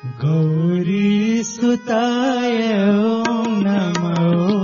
गौरी सुताय ओम नमो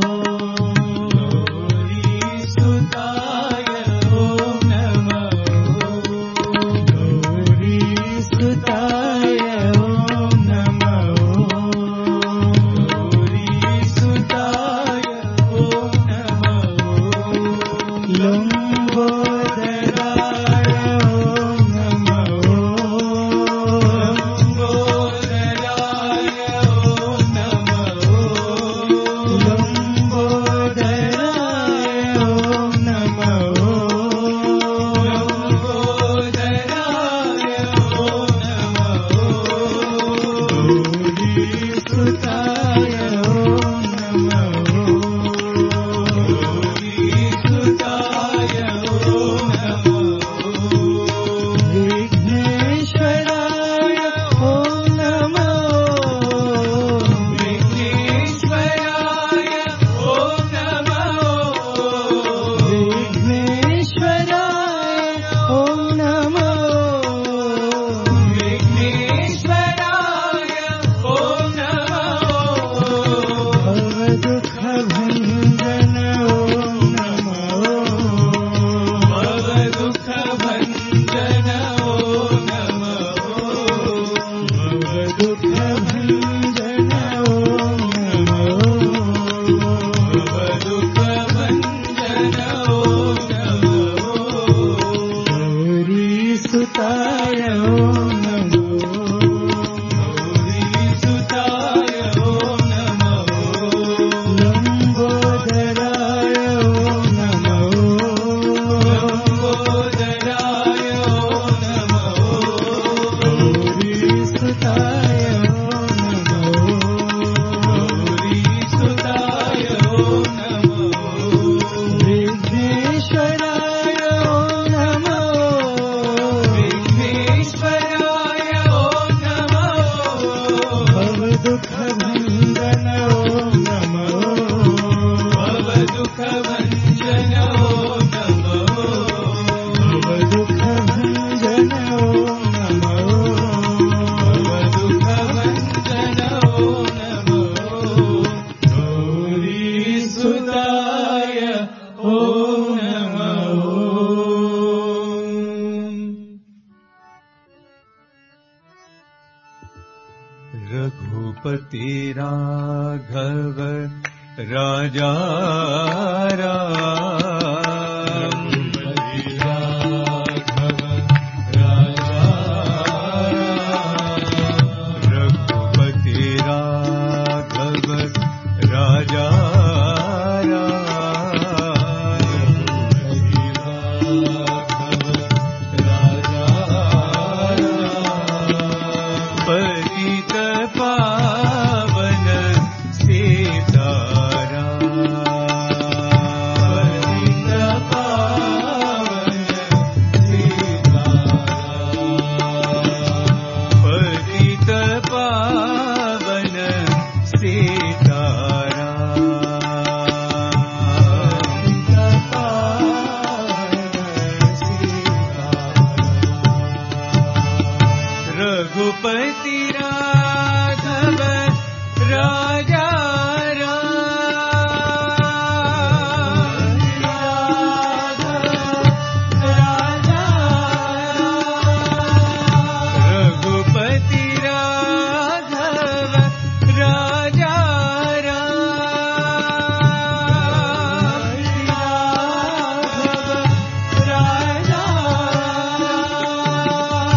रघुपति राघव राजा राम, रघुपति राघव राजा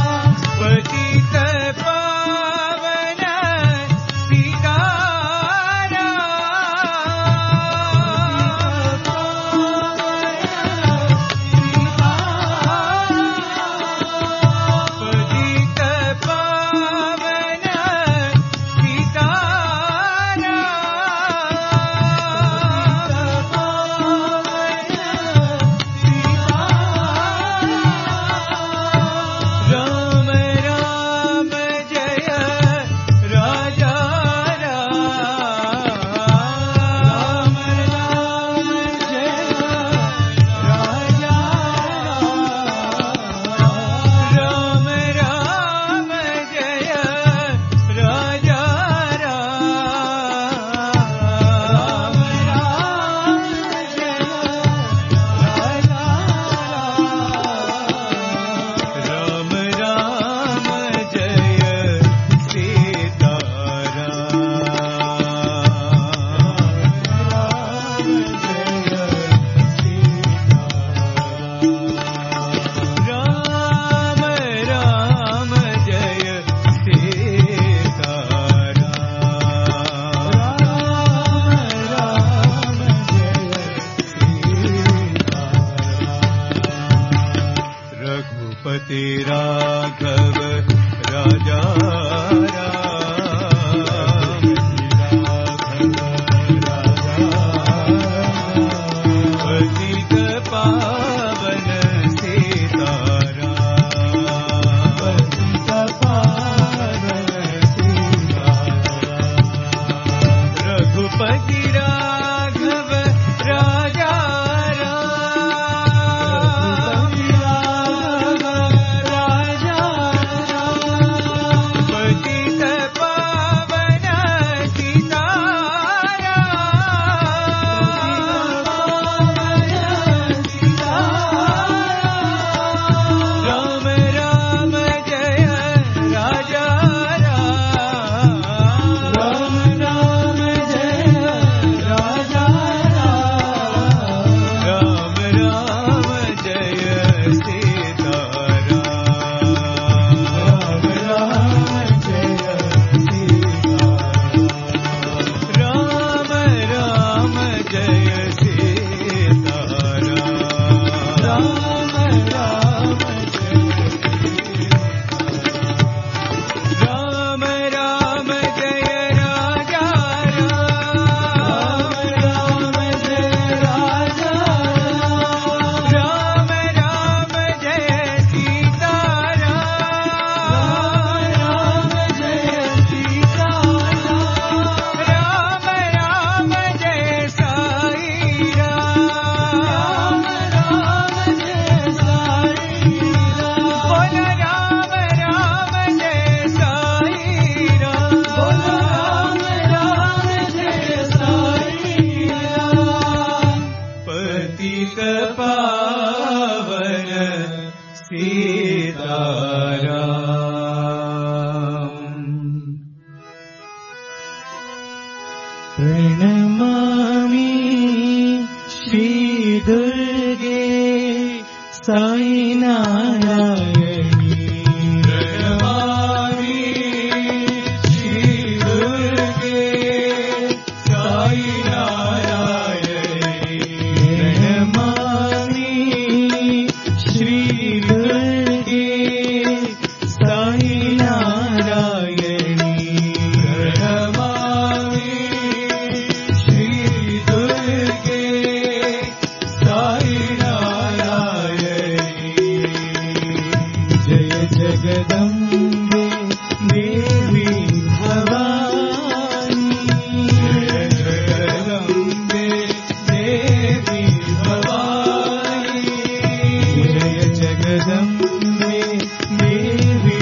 पतित पावन सीता प्रणमामि श्री दुर्गे साई नारायणी प्रणमामि श्री दुर्गे साई नारायणी प्रणमामि श्री दुर्गे साई नारायणी प्रणमामि श्री दुर्गे साई नारायणी जय जगदम्बे देवी भवानी जय जगदम्बे देवी भवानी जय जगदम्बे देवी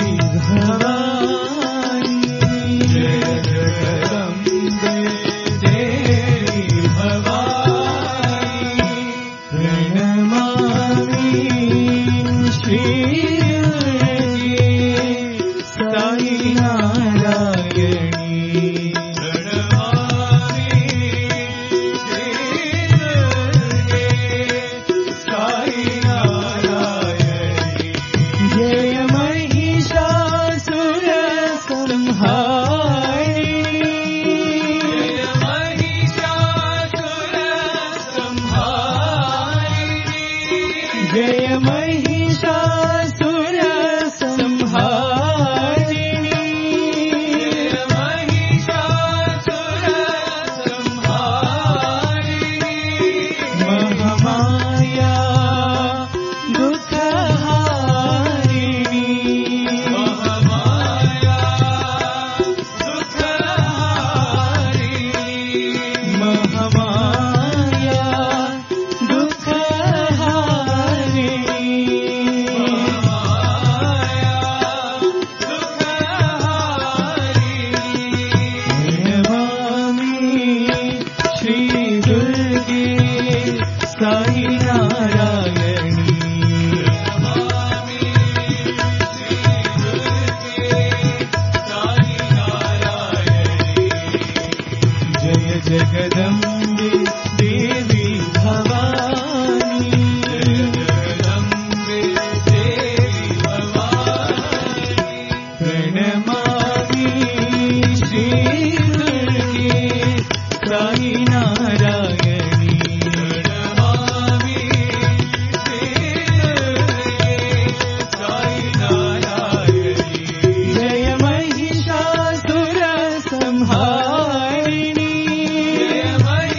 भवानी जय जगदम्बे देवी भवानी प्रणमामि श्री दुर्गे साई नारायणी प्रणमामि श्री दुर्गे साई नारायणी जय महिषासुर संहारिणी जय महिषासुर संहारिणी जय महिषासुर संहारिणी जय महिषासुर संहारिणी महामाया दुःखहारिणी महामाया दुःखहारिणी महामाया दुःखहारिणी महामाया दुःखहारिणी प्रणमामि श्री दुर्गे साई नारायणी प्रणमामि श्री दुर्गे साई नारायणी जय जगदम्बे देवी भवानी जय जगदम्बे देवी भवानी प्रणमामि श्री दुर्गे साई नारायणी प्रणमामि श्री दुर्गे साई नारायणी जय महिषासुर संहारिणी जय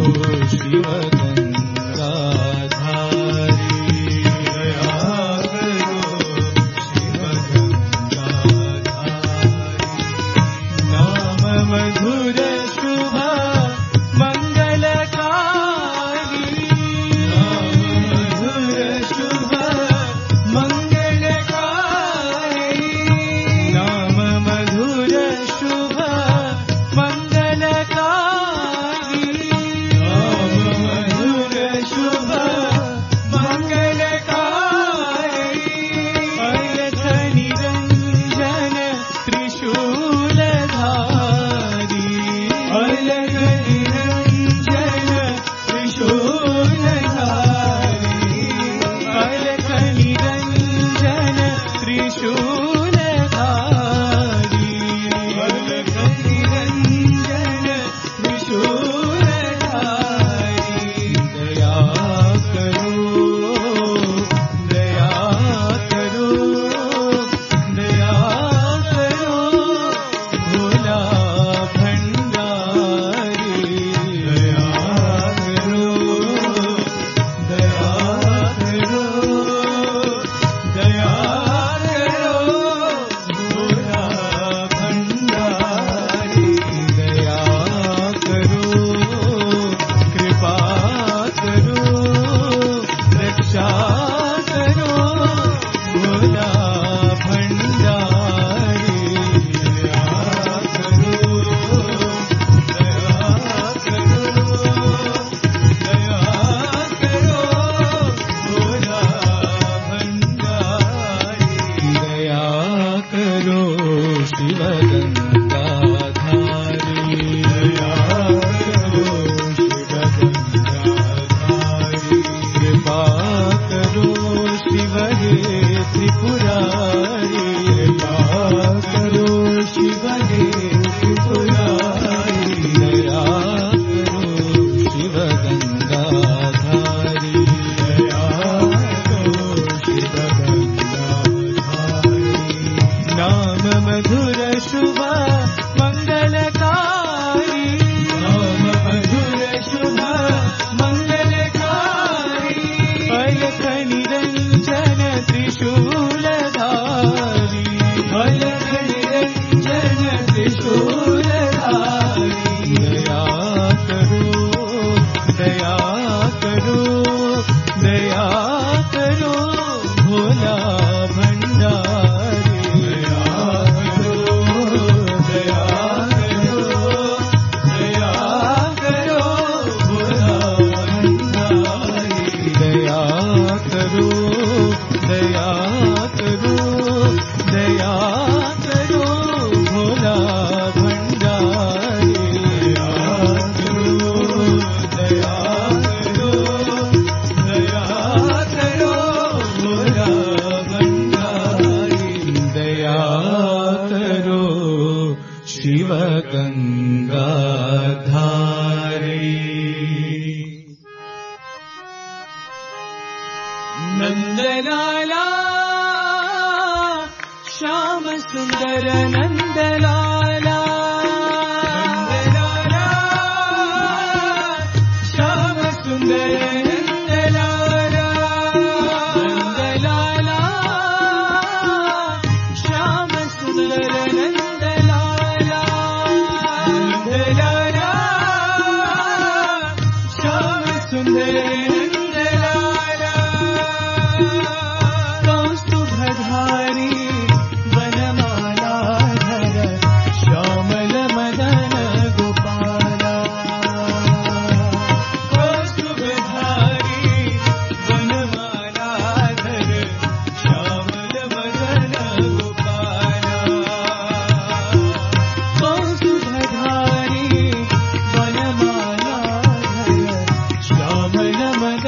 शिव गंगाधारी दया करो शिव गंगाधारी नाम मधुर शुभ मंगलकारी नाम मधुर शुभ मंगलकारी नाम मधुर शुभ मंगलकारी नाम मधुर शुभ मंगलकारी अलख निरंजन त्रिशूलधारी अलख निरंजन त्रिशूलधारी अलख निरंजन त्रिशूलधारी अलख निरंजन त्रिशूलधारी दया करो दया करो दया करो भोला भंडारी दया करो दया करो दया करो भोला भंडारी दया करो कृपा करो रक्षा करो भोला भंडारी दया करो दया करो दया करो भोला भंडारी दया करो शिव गंगाधारी दया करो शिव गंगाधारी कृपा करो शिव हे त्रिपुरारी कृपा करो शिव हे त्रिपुरारी दया करो शिव गंगाधारी दया करो शिव गंगाधारी नाम मधुर शुभ मंगलकारी नाम मधुर शुभ मंगलकारी अलख निरंजन त्रिशूलधारी अलख निरंजन त्रिशूलधारी दया करो दया करो दया करो भोला भंडारी दया करो दया करो दया करो भोला भंडारी दया करो दया करो दया करो भोला भंडारी दया करो दया करो दया करो भोला भंडारी दया करो शिव गंगाधारी नंदलाला श्याम सुंदर नंदलाला नंदलाला श्याम सुंदर नंदलाला नंदलाला श्याम सुंदर नंदलाला नंदलाला श्याम सुंदर नंदलाला कौस्तुभधारी वनमालाधर श्यामल मदन गोपाला कौस्तुभधारी वनमालाधर श्यामल मदन गोपाला कौस्तुभधारी वनमालाधर श्यामल मदन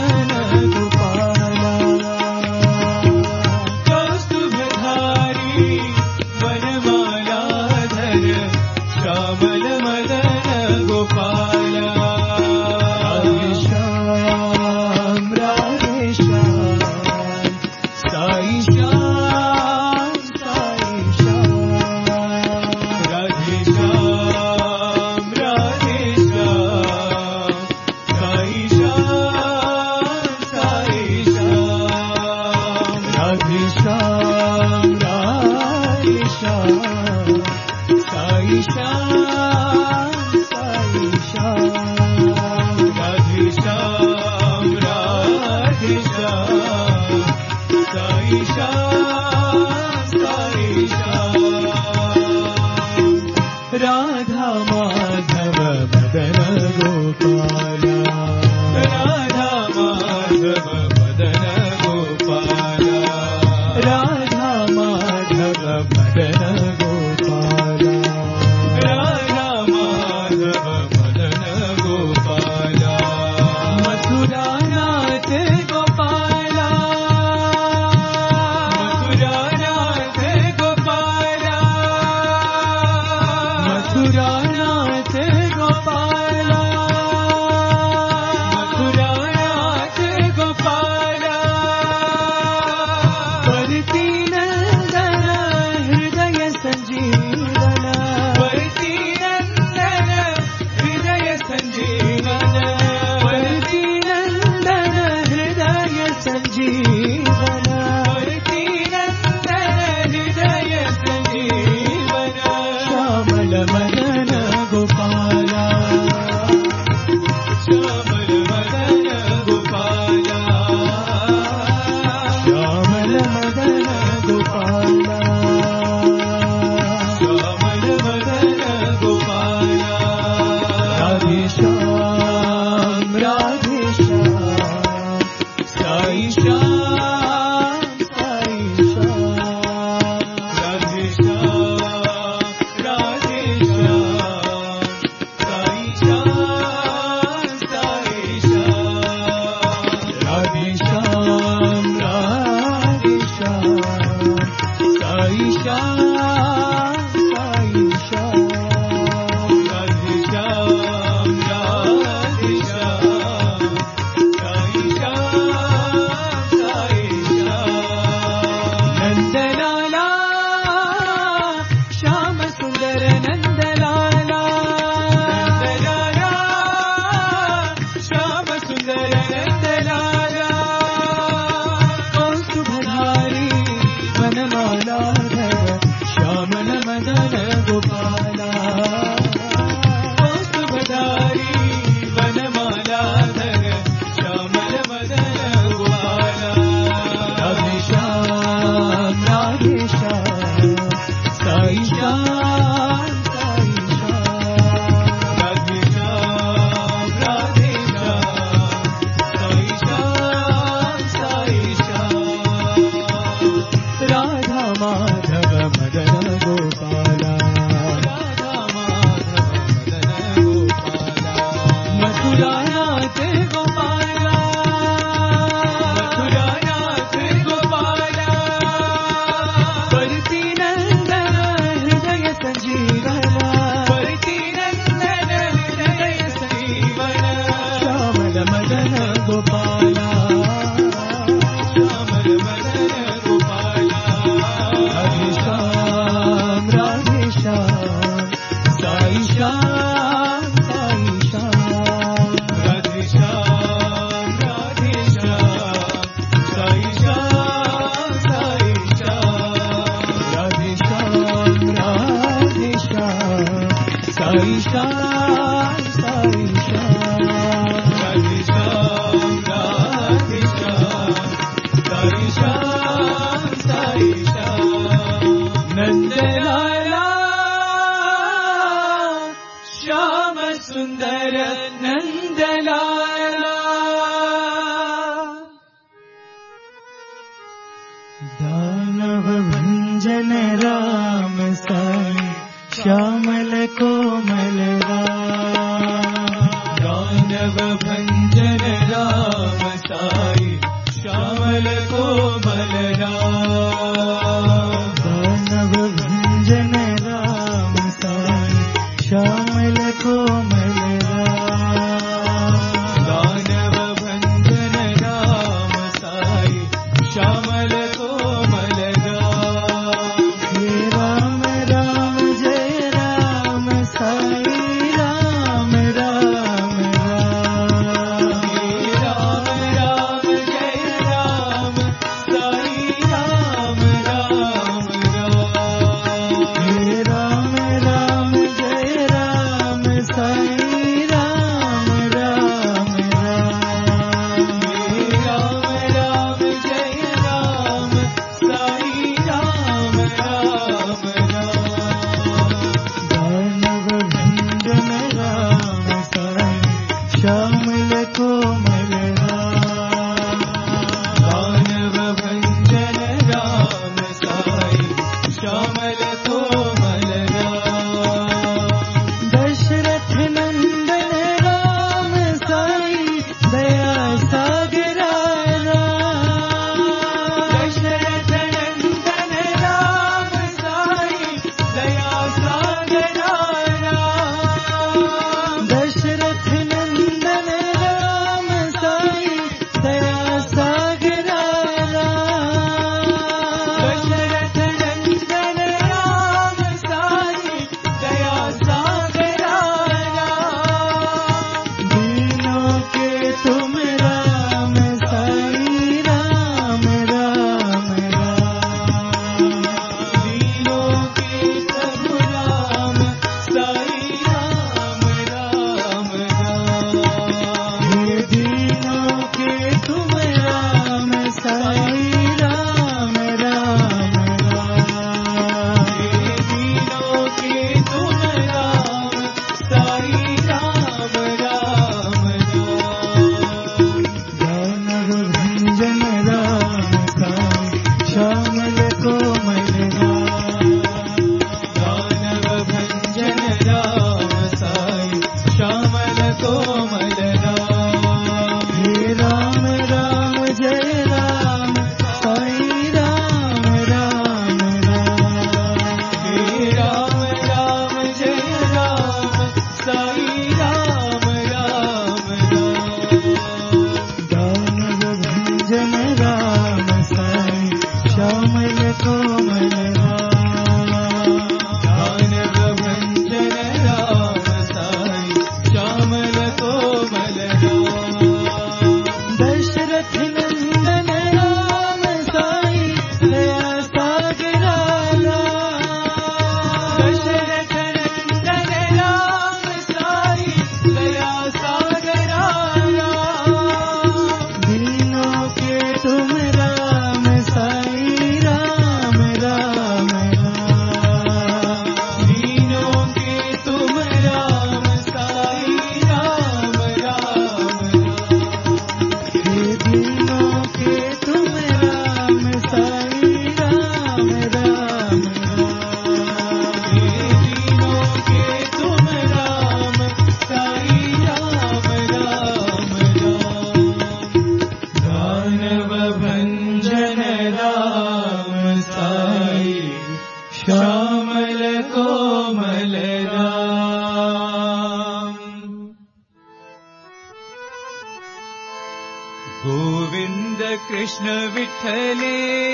गोविन्द कृष्ण विठ्ठले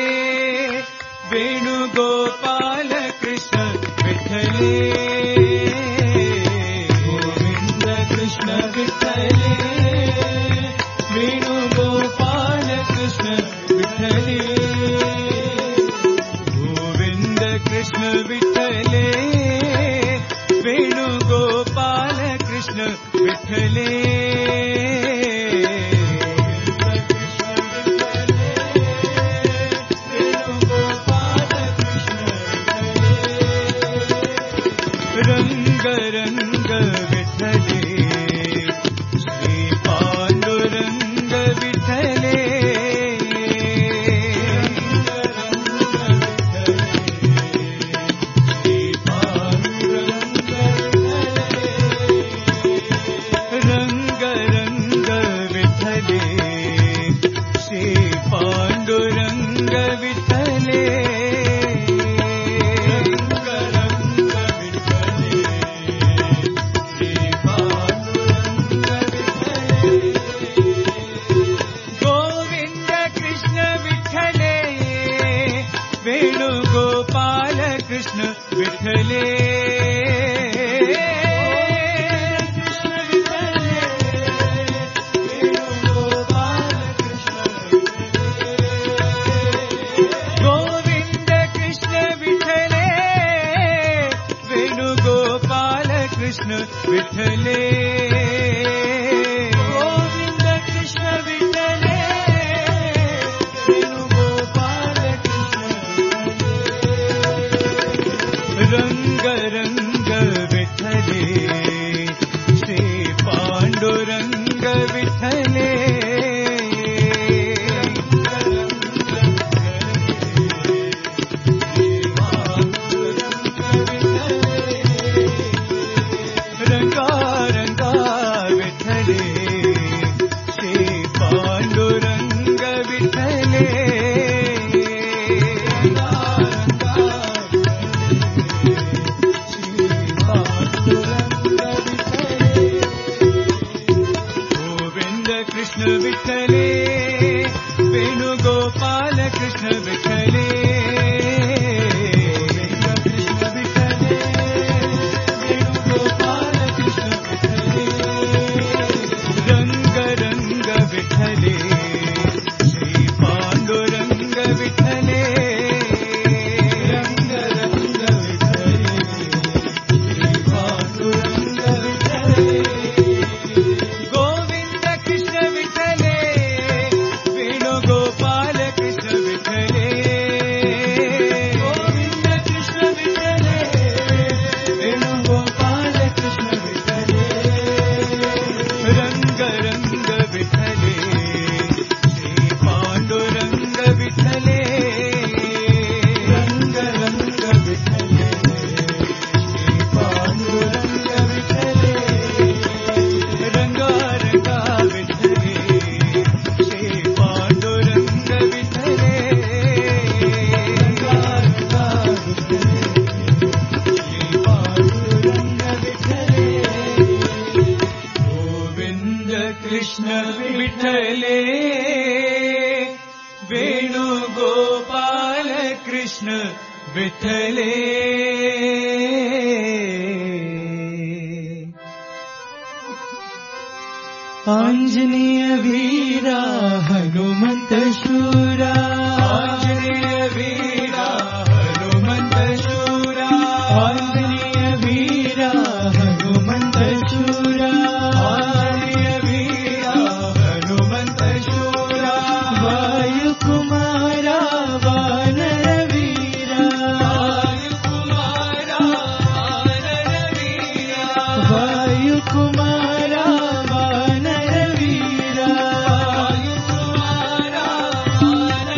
वेणुगोपाल कृष्ण विठ्ठले गोविन्द कृष्ण विठ्ठले वेणुगोपाल कृष्ण विठ्ठले गोविन्द कृष्ण विठ्ठले वेणुगोपाल कृष्ण विठ्ठले रंग रंग विठ्ठले श्री पांडुरंग विठ्ठले रंग रंग विठ्ठले श्री पांडुरंग विठ्ठले वेणुगोपाल कृष्ण विठ्ठले गोविंद कृष्ण विठ्ठले वेणुगोपाल कृष्ण विठ्ठले गोविंद कृष्ण विठ्ठले रंग रंग विठ्ठले श्री पांडुरंग विठ्ठले रंगा रंगा विठ्ठले श्री पांडुरंग विठ्ठले कृष्ण विठ्ठले वेणुगोपाल कृष्ण विठ्ठले कृष्ण विठ्ठले वेणुगोपाल कृष्ण विठ्ठले रंग रंग विठ्ठले श्री पांडुरंग विठ्ठले रंग रंग विठ्ठले श्री पांडुरंग विठ्ठले वेणुगोपाल कृष्ण विठ्ठले गोविंद कृष्ण विठ्ठले वेणुगोपाल कृष्ण विठ्ठले रंग रंग विठ्ठले श्री पांडुरंग विठ्ठले रंग रंग विठ्ठले श्री पांडुरंग विठ्ठले रंगा रंगा विठ्ठले कृष्ण विठ्ठले वेणुगोपाल कृष्ण विठ्ठले आंजनेय वीरा हनुमंत शूरा आंजनेय वीरा हनुमंत शूरा आंजनेय वीरा हनुमंत शूरा आंजनेय वीरा हनुमंत शूरा वायुकुमारा वानर वीरा वायुकुमारा वानर वीरा वायुकुमारा वानर वीरा वायुकुमारा वानर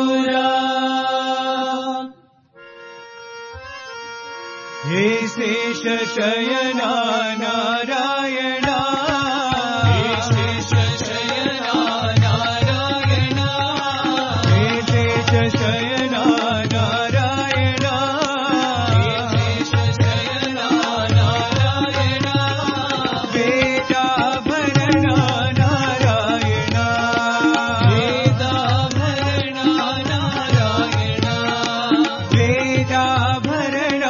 शूरा हे शेष शयना नारायणा हे शेष शयना नारायणा हे शेष शयना नारायणा हे शेष शयना नारायणा वेदाभरणा नारायणा वेदाभरणा नारायणा वेदाभरणा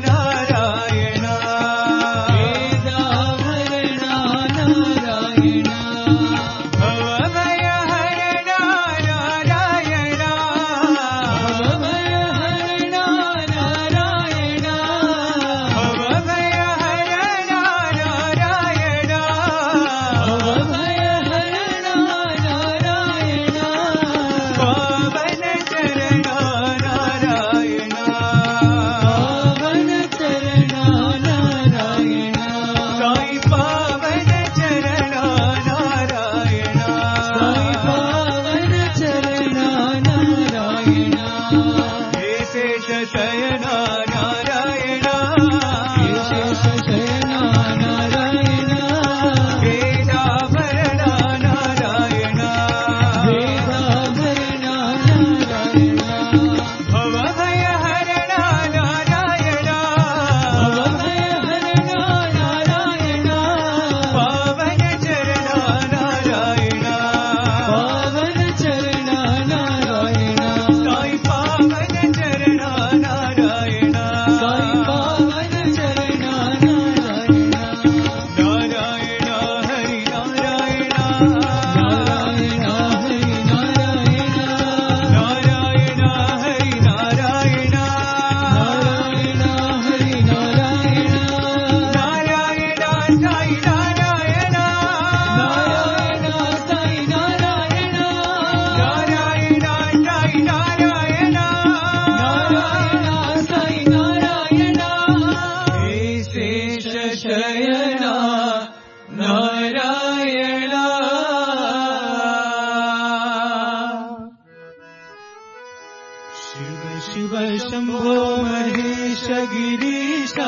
शिव शंभो महेश गिरीशा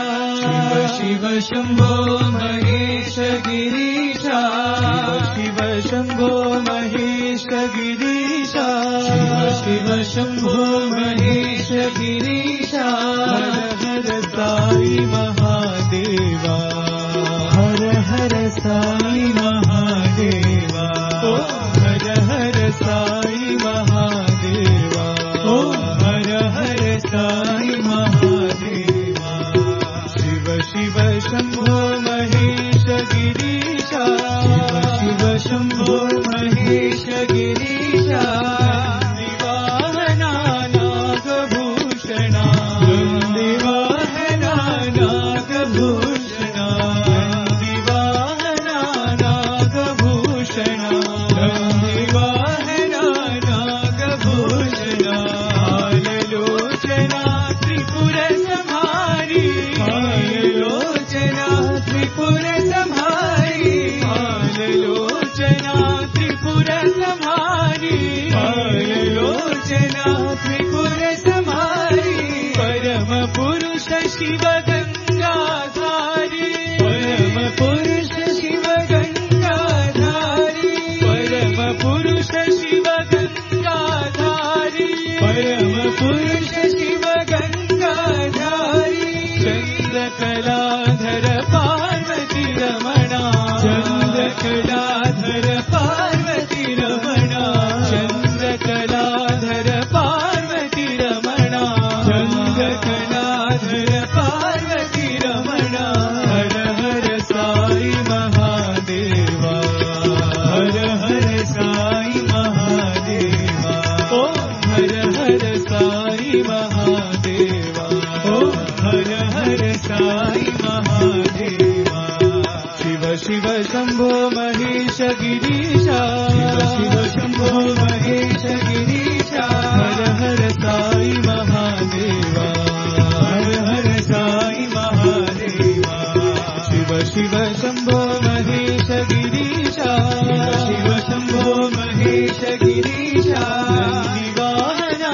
शिव शंभो महेश गिरीशा शिव शंभो महेश गिरीशा शिव शंभो महेश गिरीशा हर हर साई महादेवा हर हर साई महादेवा हर हर साई महादेवा हर हर साई महादेवा शिव शिव शंभो महेश गिरीशा शिव शंभो महेश गिरीशा दिवाहना नागभूषणा दिवाहना नागभूषणा दिवाहना नागभूषणा दिवाहना नागभूषणा त्रिपुर संहारी त्रिपुर संहारी त्रिपुर संहारी त्रिपुर संहारी परम पुरुष शिव गंगाधारी परम पुरुष शिव गंगाधारी परम पुरुष शिव गंगाधारी परम पुरुष शिव गंगाधारी चंद्रकलाधर पार्वती रमणा चंद्रकलाधर पार्वती रमणा चंद्रकलाधर पार्वती रमणा चंद्रकलाधर पार्वती रमणा हर हर साई महादेवा हर हर साई महादेवा ओ हर हर साई महादेवा ओ हर हर साई महादेवा शिव शिव शंभो महेश गिरीशा शिव शंभो महेश गिरीशा हर हर साई महादेवा हर हर साई महादेवा शिव शिव शंभो महेश गिरीशा शिव शंभो महेश गिरीशा दिवाहना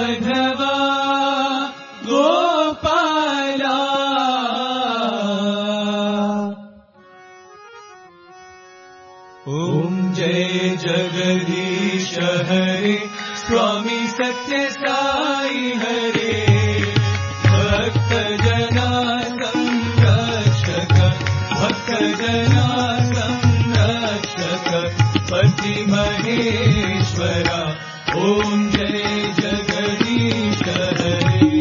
माधवा गोपाला ओम जय जगदीश हरे स्वामी सत्य साई हरे भक्त जना संरक्षक भक्त जना संरक्षक पति महेश्वरा ओम जय जगदीश हरे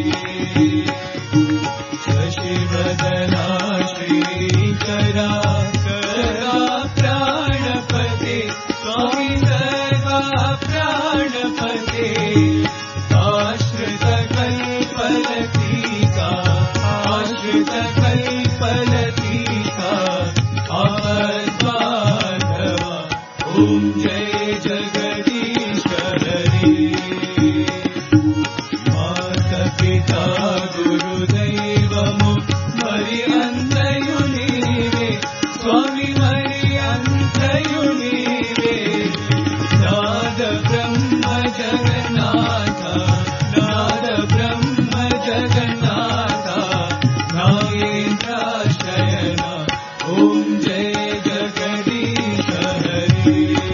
शशिवदना श्रीकरा करा प्राणपते स्वामी सर्वा प्राणपते आश्रित कल्पलतिका आश्रित कल्पलतिका आपद्बांधवा ओम जय जगदीश हरे माता पिता गुरुदैवमु मरि अंतयु नीवे स्वामी मरि अंतयु नीवे नाद ब्रह्म जगन्नाथ नाद ब्रह्म जगन्नाथ नागेन्द्राशयन ओम जय जगदीश हरे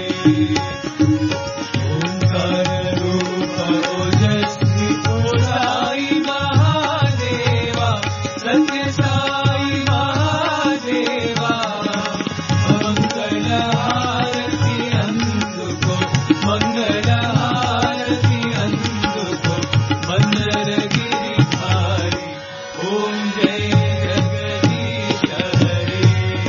ओंकार रूप ओजस्वी साई महादेवा सत्य साई महादेवा मंगल आरती अंदुको मंगल आरती अंदुको मंदर गिरिधारी ओम जय जगदीश हरे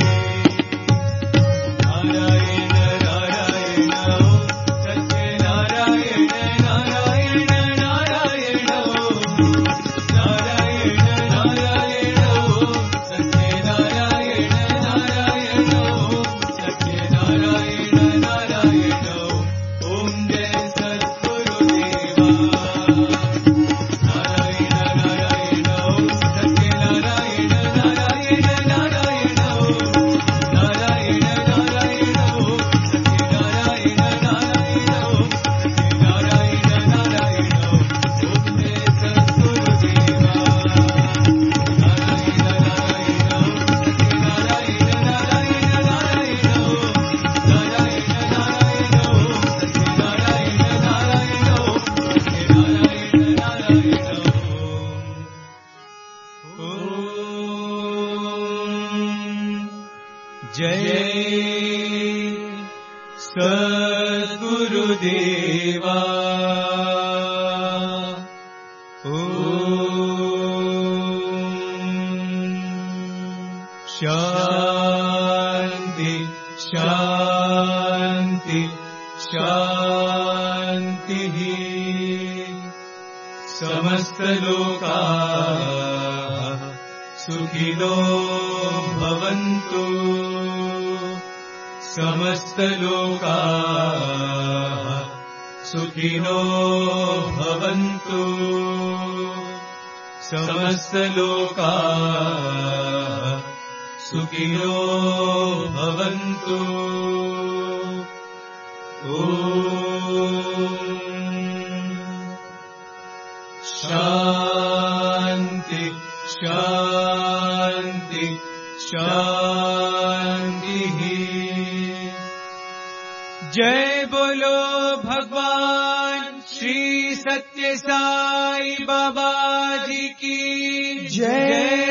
नारायण नारायण ओम सत्य नारायण नारायण नारायण ओम नारायण नारायण ओम सत्य नारायण नारायण ओम सत्य नारायण नारायण ओम जय सद्गुरुदेवा नारायण नारायण ओम सत्य नारायण नारायण नारायण ओम नारायण नारायण ओम सत्य नारायण नारायण ओम सत्य नारायण नारायण ओम जय सद्गुरुदेवा नारायण नारायण ओम सत्य नारायण नारायण नारायण ओम नारायण नारायण ओम सत्य नारायण नारायण ओम सत्य नारायण नारायण ओम जय सद्गुरुदेवा शांति शांति शांति समस्त लोकाः सुखिनो भवन्तु समस्त लोकाः सुखिनो भवन्तु समस्त लोकाः सुखिनो भवन्तु ओम शांति शांति शांति जय बोलो भगवान श्री सत्य साई बाबा जी की जय।